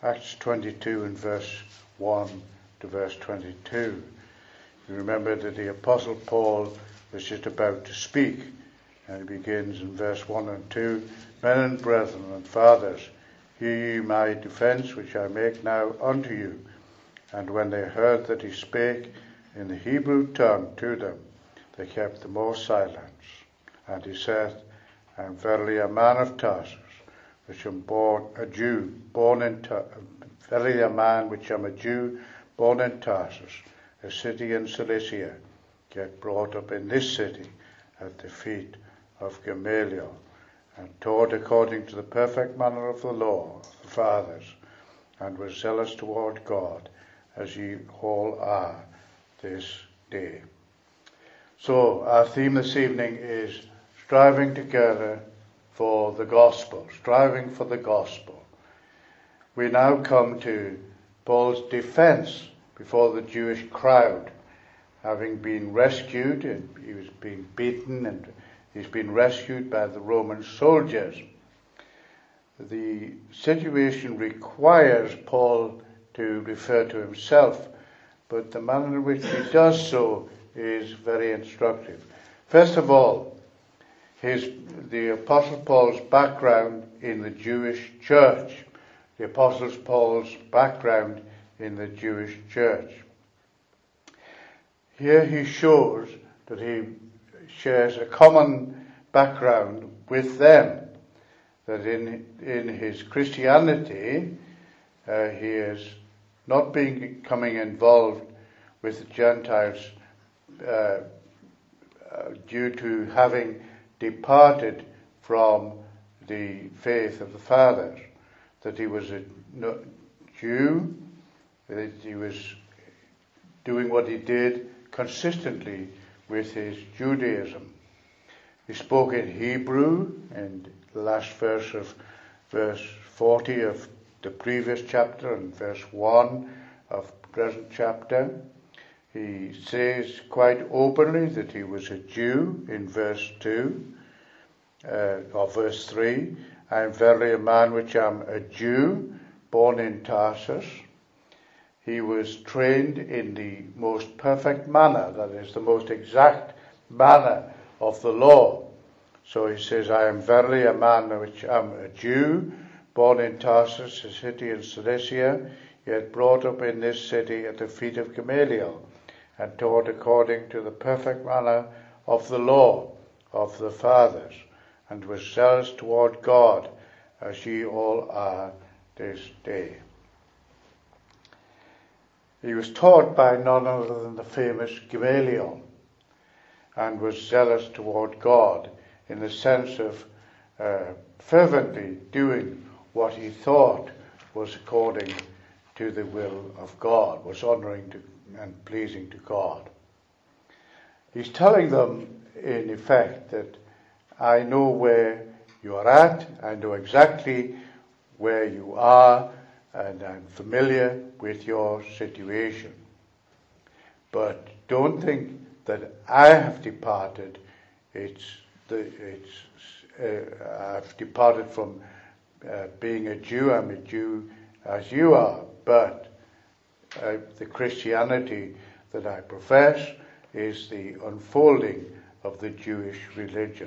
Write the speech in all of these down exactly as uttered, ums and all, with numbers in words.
Acts twenty-two and verse one to verse twenty-two. You remember that the Apostle Paul was just about to speak, and he begins in verse one and two. Men and brethren and fathers, hear ye my defence which I make now unto you. And when they heard that he spake in the Hebrew tongue to them, they kept the more silence. And he saith, I am verily a man of Tarsus, which am born a Jew, born in Tar- verily a man which am a Jew, born in Tarsus, a city in Cilicia, yet brought up in this city at the feet of Gamaliel, and taught according to the perfect manner of the law of the fathers, and was zealous toward God, as ye all are this day. So our theme this evening is striving together for the gospel, striving for the gospel. We now come to Paul's defense before the Jewish crowd, having been rescued, and he was being beaten, and he's been rescued by the Roman soldiers. The situation requires Paul to refer to himself, but the manner in which he does so is very instructive. First of all, his the Apostle Paul's background in the Jewish church. The Apostle Paul's background in the Jewish church. Here he shows that he shares a common background with them, that in in his Christianity uh, he is not becoming involved with the Gentiles uh, uh, due to having departed from the faith of the fathers, that he was a Jew, that he was doing what he did consistently with his Judaism. He spoke in Hebrew in the last verse of verse forty of the previous chapter and verse one of the present chapter. He says quite openly that he was a Jew in verse two, uh, or verse three. I am verily a man which am a Jew, born in Tarsus. He was trained in the most perfect manner, that is, the most exact manner of the law. So he says, I am verily a man which am a Jew, born in Tarsus, a city in Cilicia, yet brought up in this city at the feet of Gamaliel, and taught according to the perfect manner of the law of the fathers, and was zealous toward God, as ye all are this day. He was taught by none other than the famous Gamaliel, and was zealous toward God in the sense of uh, fervently doing what he thought was according to the will of God, was honouring to, and pleasing to God. He's telling them, in effect, that I know where you are at, I know exactly where you are, and I'm familiar with your situation. But don't think that I have departed. It's the it's uh, I've departed from uh, being a Jew. I'm a Jew as you are, but uh, the Christianity that I profess is the unfolding of the Jewish religion.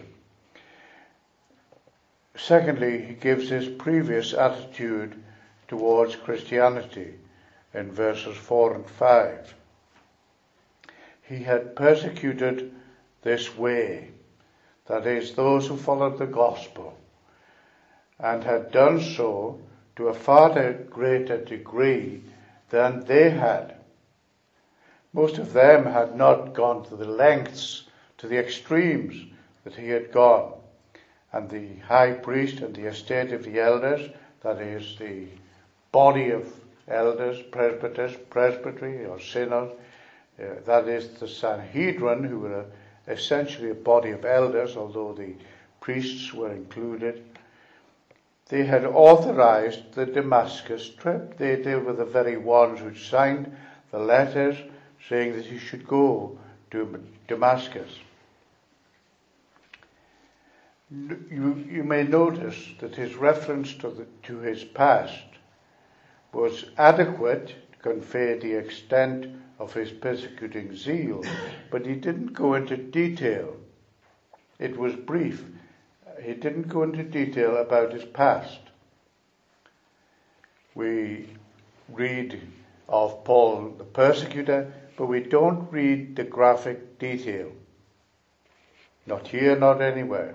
Secondly, he gives his previous attitude towards Christianity in verses four and five. He had persecuted this way, that is, those who followed the gospel, and had done so to a far greater degree than they had. Most of them had not gone to the lengths, to the extremes that he had gone. And the high priest and the estate of the elders, that is the body of elders, presbyters, presbytery or synod, uh, that is the Sanhedrin, who were a, essentially a body of elders, although the priests were included. They had authorized the Damascus trip. They, they were the very ones who signed the letters saying that he should go to Damascus. You, you may notice that his reference to, the, to his past was adequate to convey the extent of his persecuting zeal, but he didn't go into detail. It was brief. He didn't go into detail about his past. We read of Paul the persecutor, but we don't read the graphic detail. Not here, not anywhere.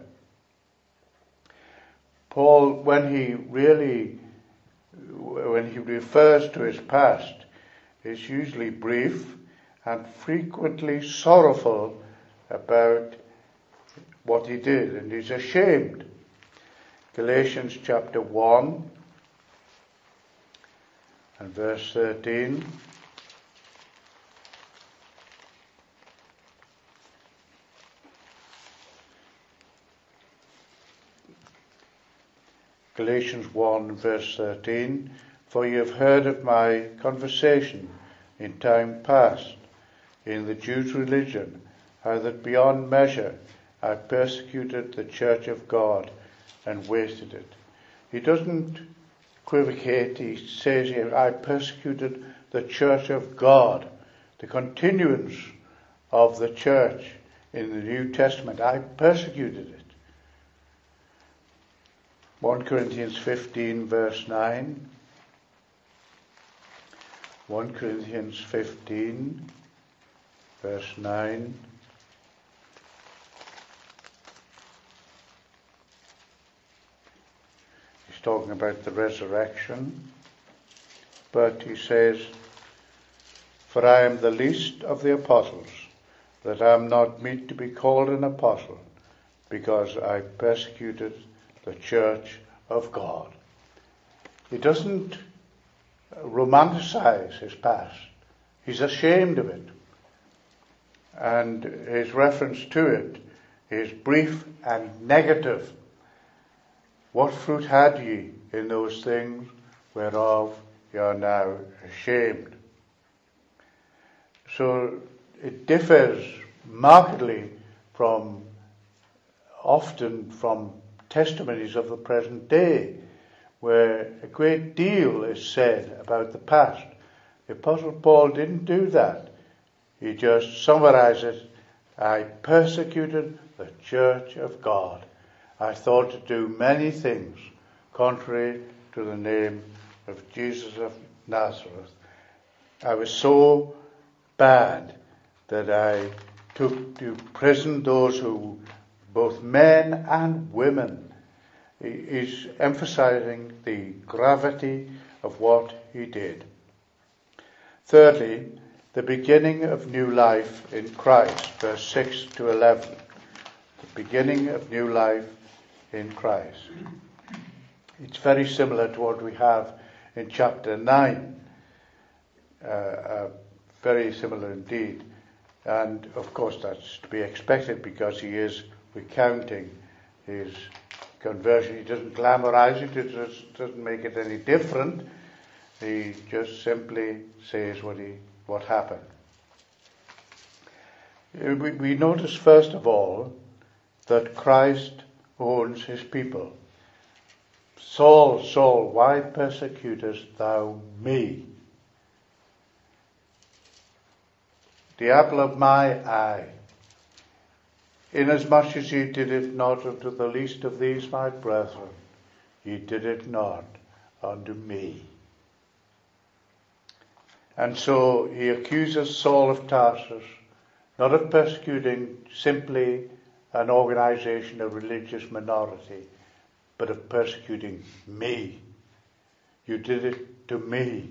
Paul, when he really, when he refers to his past, is usually brief and frequently sorrowful about what he did, and he's ashamed. Galatians chapter one and verse thirteen. Galatians one verse thirteen. For you have heard of my conversation in time past in the Jews' religion, how that beyond measure I persecuted the church of God and wasted it. He doesn't equivocate. He says here, I persecuted the church of God, the continuance of the church in the New Testament. I persecuted it. First Corinthians fifteen verse nine. First Corinthians fifteen verse nine. Talking about the resurrection, but he says, for I am the least of the apostles, that I am not meet to be called an apostle, because I persecuted the church of God. He doesn't romanticize his past. He's ashamed of it. And his reference to it is brief and negative. What fruit had ye in those things whereof ye are now ashamed? So it differs markedly from, often from testimonies of the present day, where a great deal is said about the past. The Apostle Paul didn't do that. He just summarizes, I persecuted the church of God. I thought to do many things contrary to the name of Jesus of Nazareth. I was so bad that I took to prison those who, both men and women. He's emphasizing the gravity of what he did. Thirdly, the beginning of new life in Christ, verse six to eleven. The beginning of new life in Christ. It's very similar to what we have in chapter nine. Uh, uh, very similar indeed. And of course that's to be expected because he is recounting his conversion. He doesn't glamorize it. It just doesn't make it any different. He just simply says what he what happened. We, we notice first of all that Christ owns his people. Saul, Saul, why persecutest thou me? The apple of my eye. Inasmuch as ye did it not unto the least of these my brethren, ye did it not unto me. And so he accuses Saul of Tarsus, not of persecuting simply an organization, a religious minority, but of persecuting me. You did it to me.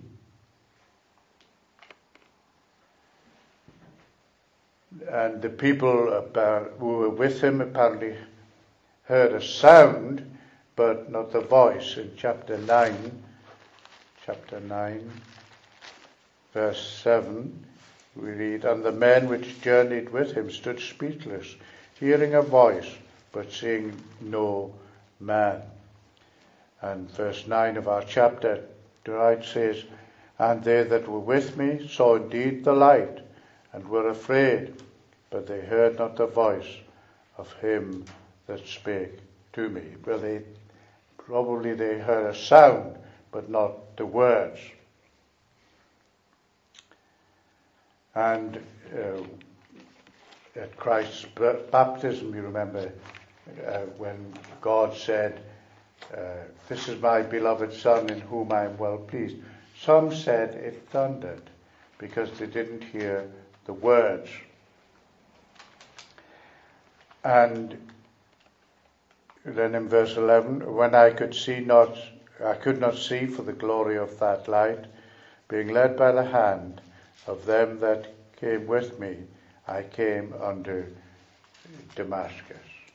And the people about, who were with him apparently heard a sound, but not the voice. In chapter nine, chapter nine, verse seven, we read, and the men which journeyed with him stood speechless, hearing a voice, but seeing no man. And verse nine of our chapter, the right says, and they that were with me saw indeed the light, and were afraid, but they heard not the voice of him that spake to me. Well, they probably they heard a sound, but not the words. And uh, at Christ's baptism, you remember uh, when God said, uh, "This is my beloved Son in whom I am well pleased." Some said it thundered because they didn't hear the words. And then in verse eleven, when I could see not, I could not see for the glory of that light, being led by the hand of them that came with me, I came unto Damascus.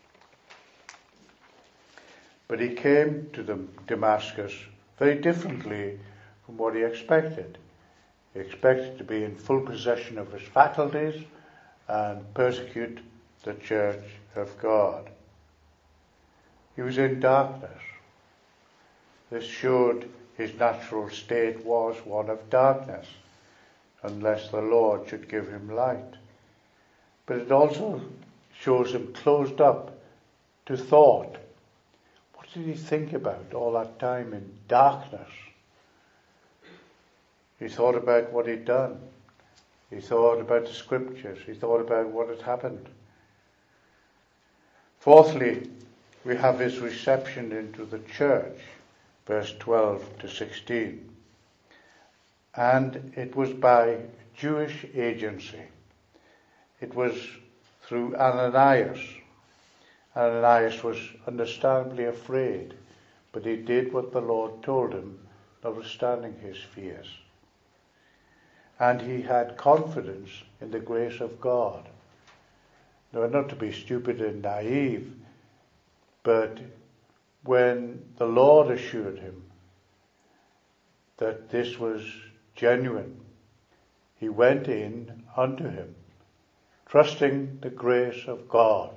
But he came to the Damascus very differently from what he expected. He expected to be in full possession of his faculties and persecute the church of God. He was in darkness. This showed his natural state was one of darkness, unless the Lord should give him light. But it also shows him closed up to thought. What did he think about all that time in darkness? He thought about what he'd done. He thought about the scriptures. He thought about what had happened. Fourthly, we have his reception into the church, verse twelve to sixteen. And it was by Jewish agency. It was through Ananias. Ananias was understandably afraid, but he did what the Lord told him, notwithstanding his fears. And he had confidence in the grace of God. Now, not to be stupid and naive, but when the Lord assured him that this was genuine, he went in unto him, trusting the grace of God.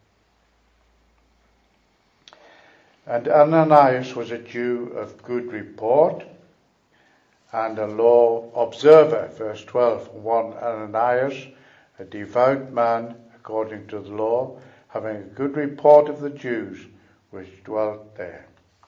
And Ananias was a Jew of good report and a law observer, verse twelve. One Ananias, a devout man according to the law, having a good report of the Jews which dwelt there.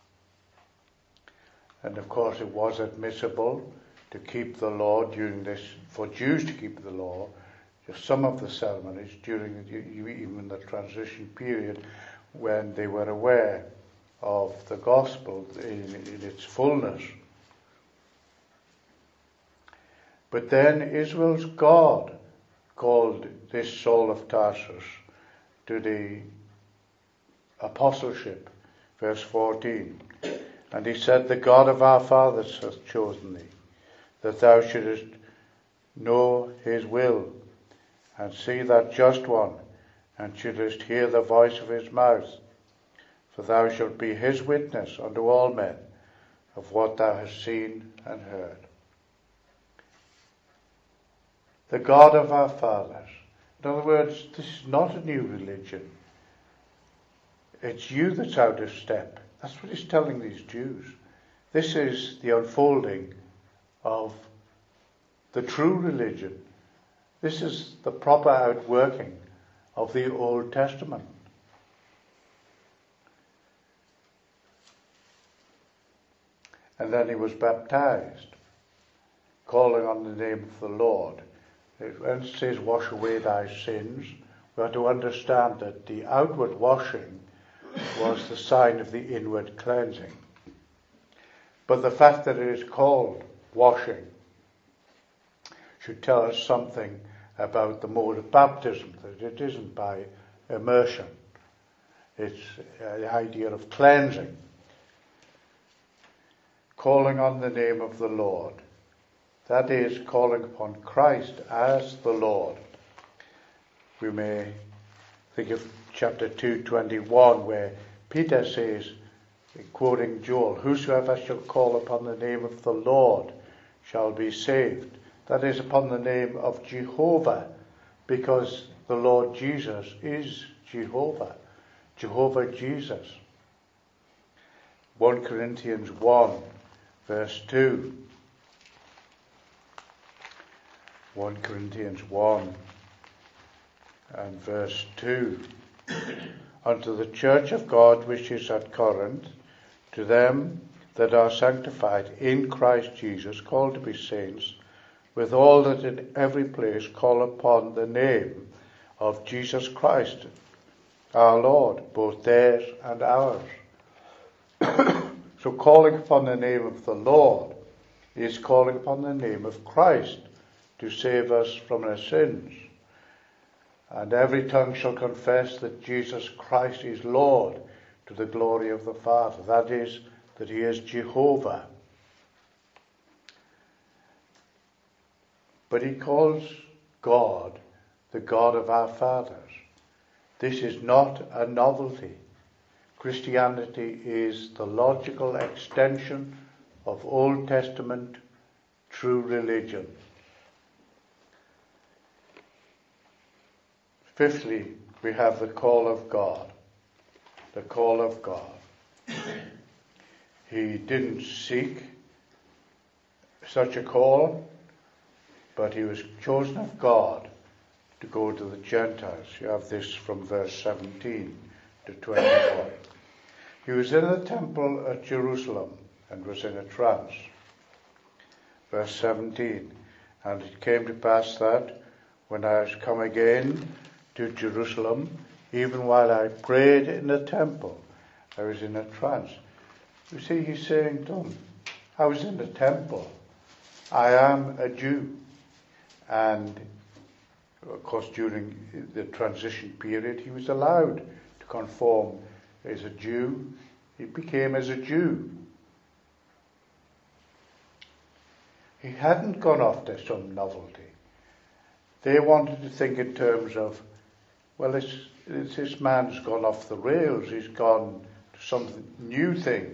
And of course it was admissible to keep the law during this, for Jews to keep the law, just some of the ceremonies during the, even the transition period when they were aware of the gospel in, in its fullness. But then Israel's God called this Saul of Tarsus to the apostleship, verse fourteen. And he said, the God of our fathers hath chosen thee, that thou shouldest know his will, and see that just one, and shouldest hear the voice of his mouth. For thou shalt be his witness unto all men of what thou hast seen and heard. The God of our fathers. In other words, this is not a new religion. It's you that's out of step. That's what he's telling these Jews. This is the unfolding of the true religion. This is the proper outworking of the Old Testament. And then he was baptized, calling on the name of the Lord. When it says, wash away thy sins, we have to understand that the outward washing was the sign of the inward cleansing. But the fact that it is called washing should tell us something about the mode of baptism, that it isn't by immersion. It's the idea of cleansing. Calling on the name of the Lord. That is, calling upon Christ as the Lord. We may think of chapter two twenty-one, where Peter says, quoting Joel, whosoever shall call upon the name of the Lord shall be saved. That is, upon the name of Jehovah, because the Lord Jesus is Jehovah, Jehovah Jesus. First Corinthians one, verse two. First Corinthians one and verse two. Unto the church of God which is at Corinth, to them that are sanctified in Christ Jesus, called to be saints, with all that in every place call upon the name of Jesus Christ, our Lord, both theirs and ours. So calling upon the name of the Lord is calling upon the name of Christ to save us from our sins. And every tongue shall confess that Jesus Christ is Lord, to the glory of the Father. That is, that he is Jehovah. But he calls God the God of our fathers. This is not a novelty. Christianity is the logical extension of Old Testament true religion. Fifthly, we have the call of God. The call of God. He didn't seek such a call, but he was chosen of God to go to the Gentiles. You have this from verse seventeen to twenty-one. He was in the temple at Jerusalem and was in a trance. Verse seventeen. And it came to pass that, when I was come again to Jerusalem, even while I prayed in the temple, I was in a trance. You see, he's saying to them, I was in the temple. I am a Jew. And, of course, during the transition period, he was allowed to conform as a Jew. He became as a Jew. He hadn't gone after some novelty. They wanted to think in terms of, well, it's, it's, this man's gone off the rails. He's gone to some new thing.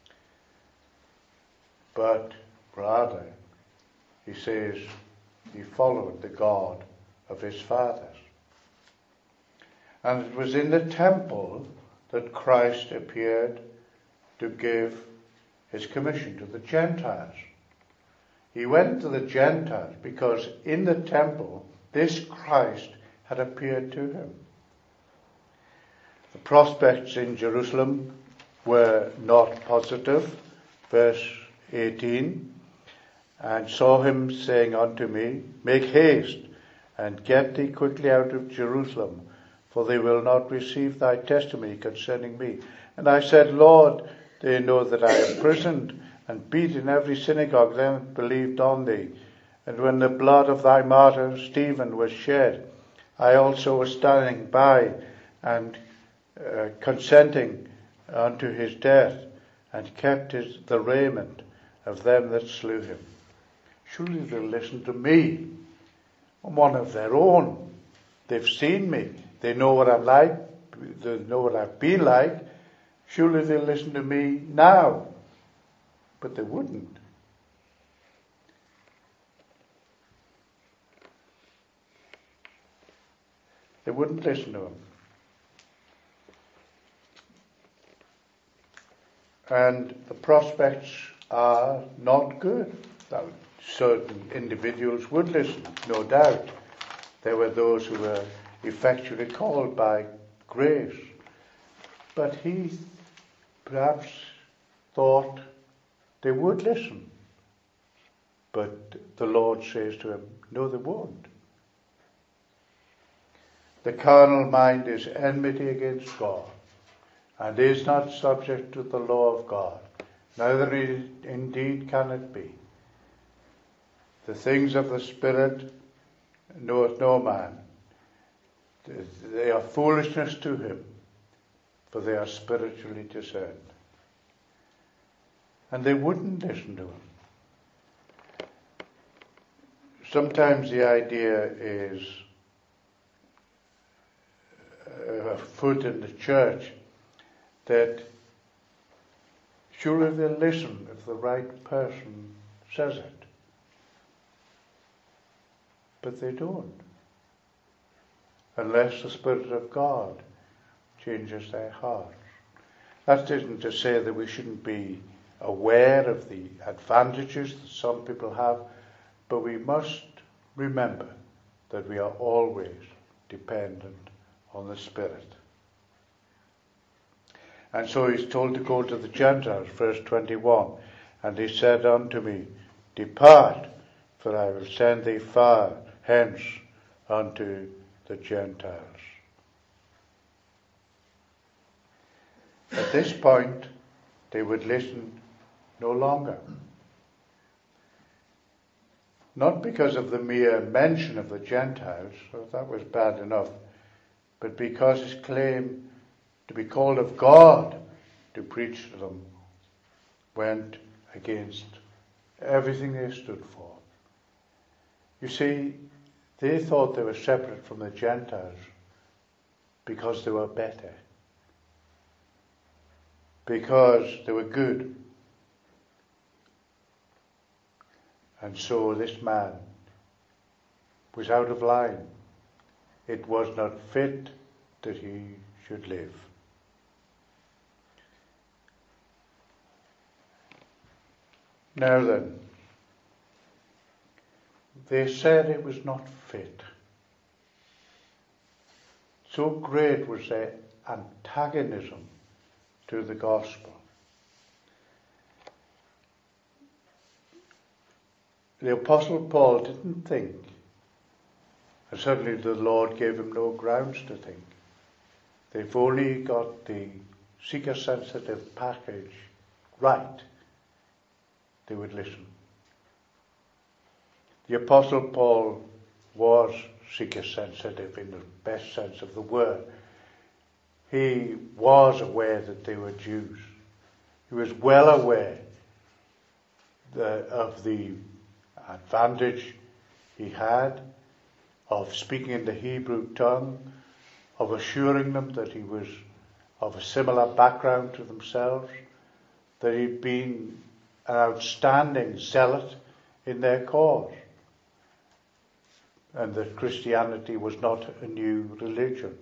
But rather, he says, he followed the God of his fathers. And it was in the temple that Christ appeared to give his commission to the Gentiles. He went to the Gentiles because in the temple, this Christ had appeared to him. The prospects in Jerusalem were not positive. Verse eighteen, and saw him saying unto me, make haste, and get thee quickly out of Jerusalem, for they will not receive thy testimony concerning me. And I said, Lord, they know that I am imprisoned and beat in every synagogue them that believed on thee. And when the blood of thy martyr Stephen was shed, I also was standing by and uh, consenting unto his death, and kept his, the raiment of them that slew him. Surely they'll listen to me. I'm one of their own. They've seen me. They know what I'm like. They know what I've been like. Surely they'll listen to me now. But they wouldn't. They wouldn't listen to him. And the prospects are not good. Now, certain individuals would listen, no doubt. There were those who were effectually called by grace. But he perhaps thought they would listen. But the Lord says to him, no, they won't. The carnal mind is enmity against God, and is not subject to the law of God. Neither indeed can it be. The things of the Spirit knoweth no man. They are foolishness to him, for they are spiritually discerned. And they wouldn't listen to him. Sometimes the idea is afoot in the church that surely they'll listen if the right person says it. But they don't. Unless the Spirit of God changes their hearts. That isn't to say that we shouldn't be aware of the advantages that some people have, but we must remember that we are always dependent on the Spirit. And so he's told to go to the Gentiles, verse twenty-one. And he said unto me, Depart, for I will send thee far hence unto the Gentiles. At this point, they would listen no longer. Not because of the mere mention of the Gentiles, so that was bad enough, but because his claim to be called of God to preach to them went against everything they stood for. You see, they thought they were separate from the Gentiles because they were better, because they were good. And so this man was out of line. It was not fit that he should live. Now then, they said it was not fit. So great was their antagonism to the gospel. The Apostle Paul didn't think, and certainly the Lord gave him no grounds to think, they've only got the seeker-sensitive package right, they would listen. The Apostle Paul was seeker-sensitive in the best sense of the word. He was aware that they were Jews. He was well aware the, of the advantage he had of speaking in the Hebrew tongue, of assuring them that he was of a similar background to themselves, that he'd been an outstanding zealot in their cause, and that Christianity was not a new religion.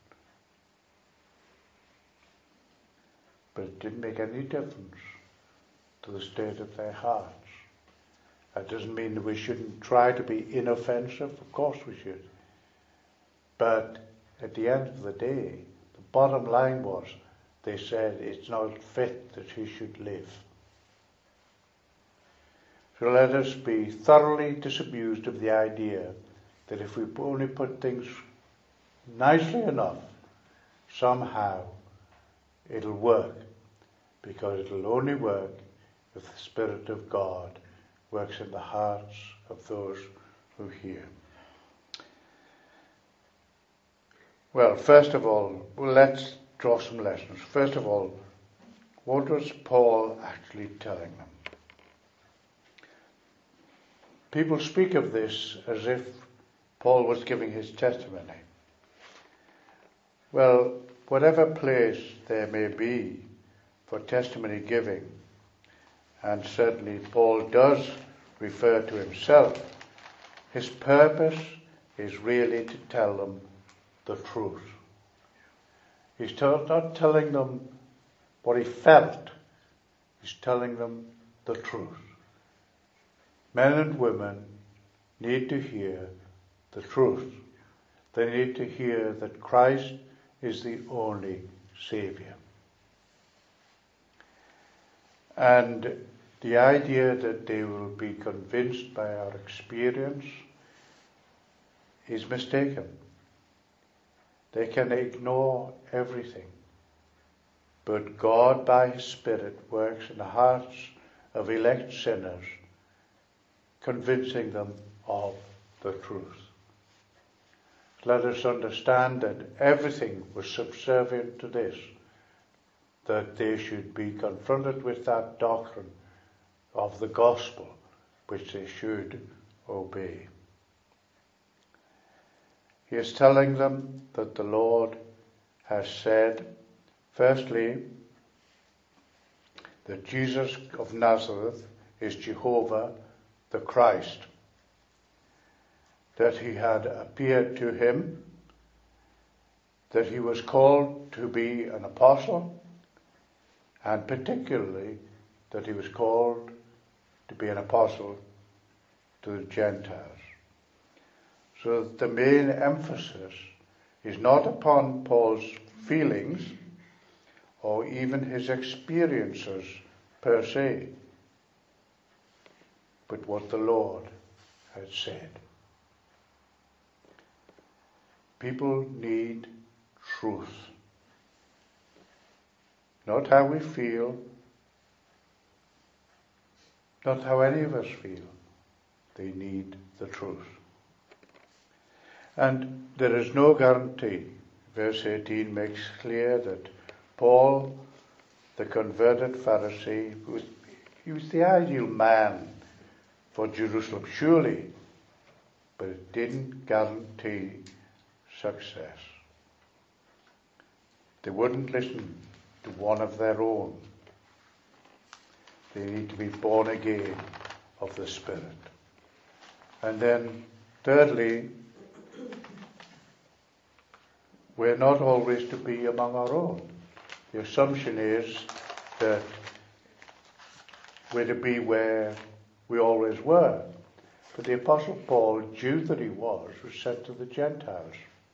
But it didn't make any difference to the state of their hearts. That doesn't mean that we shouldn't try to be inoffensive. Of course we should. But at the end of the day, the bottom line was, they said it's not fit that he should live. So let us be thoroughly disabused of the idea that if we only put things nicely enough, somehow it'll work. Because it'll only work if the Spirit of God works in the hearts of those who hear. Well, first of all, well, let's draw some lessons. First of all, what was Paul actually telling them? People speak of this as if Paul was giving his testimony. Well, whatever place there may be for testimony giving, and certainly Paul does refer to himself, his purpose is really to tell them the truth. He's t- not telling them what he felt, he's telling them the truth. Men and women need to hear the truth. They need to hear that Christ is the only Saviour. And the idea that they will be convinced by our experience is mistaken. They can ignore everything. But God, by His Spirit, works in the hearts of elect sinners, convincing them of the truth. Let us understand that everything was subservient to this, that they should be confronted with that doctrine of the gospel, which they should obey. He is telling them that the Lord has said, firstly, that Jesus of Nazareth is Jehovah the Christ, that he had appeared to him, that he was called to be an apostle, and particularly that he was called to be an apostle to the Gentiles. So that the main emphasis is not upon Paul's feelings or even his experiences per se, but what the Lord had said. People need truth. Not how we feel, not how any of us feel. They need the truth. And there is no guarantee. Verse eighteen makes clear that Paul, the converted Pharisee, was, he was the ideal man for Jerusalem, surely, but it didn't guarantee success. They wouldn't listen to one of their own. They need to be born again of the Spirit. And then, thirdly, we're not always to be among our own. The assumption is that we're to be where we always were. But the Apostle Paul, Jew that he was, was sent to the Gentiles.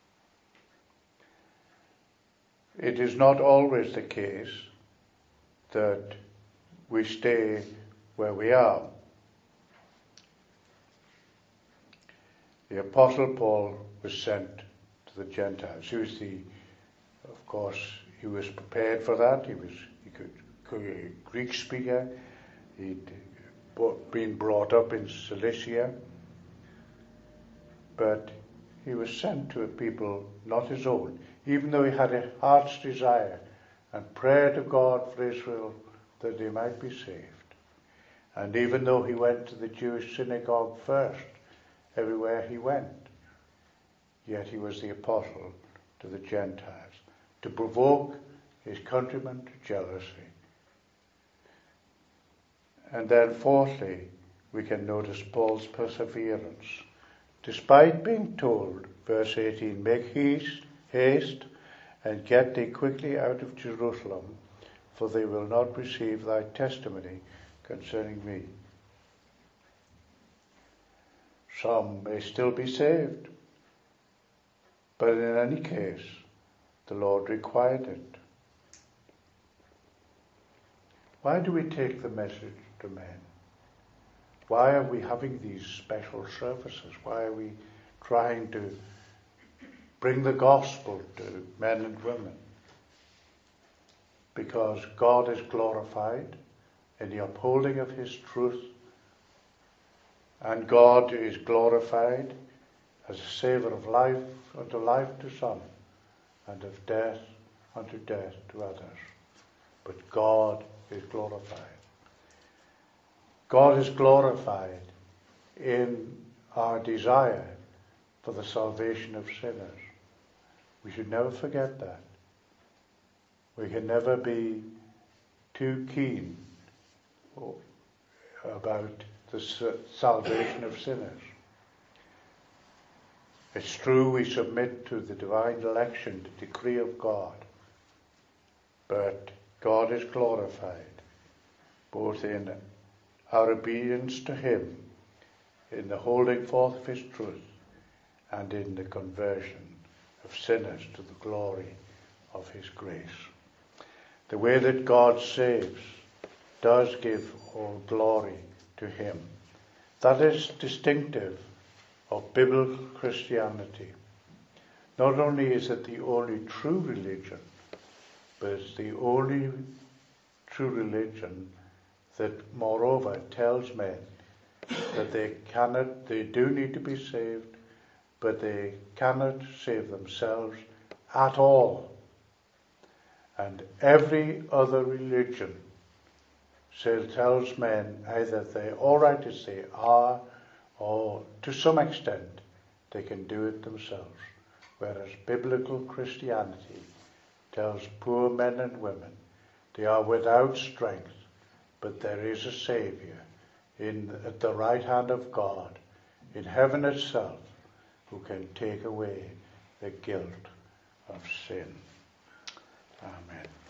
It is not always the case that we stay where we are. The Apostle Paul was sent to the Gentiles. He was the, of course, he was prepared for that. He was he could, could a Greek speaker. He'd been brought up in Cilicia, but he was sent to a people not his own, even though he had a heart's desire and prayer to God for Israel that they might be saved. And even though he went to the Jewish synagogue first, everywhere he went, yet he was the apostle to the Gentiles, to provoke his countrymen to jealousy. And then fourthly, we can notice Paul's perseverance. Despite being told, verse eighteen, make haste, haste, and get thee quickly out of Jerusalem, for they will not receive thy testimony concerning me. Some may still be saved, but in any case, the Lord required it. Why do we take the message to men? Why are we having these special services? Why are we trying to bring the gospel to men and women? Because God is glorified in the upholding of his truth, and God is glorified as a savour of life unto life to some, and of death unto death to others. But God is glorified. God is glorified in our desire for the salvation of sinners. We should never forget that. We can never be too keen about the salvation of sinners. It's true we submit to the divine election, the decree of God, but God is glorified both in our obedience to him, in the holding forth of his truth, and in the conversion of sinners to the glory of his grace. The way that God saves does give all glory to him. That is distinctive of biblical Christianity. Not only is it the only true religion, but it's the only true religion that moreover tells men that they cannot, they do need to be saved, but they cannot save themselves at all. And every other religion so tells men either they're all right as they are, or to some extent they can do it themselves. Whereas biblical Christianity tells poor men and women they are without strength, but there is a Saviour in, at the right hand of God, in heaven itself, who can take away the guilt of sin. Amen.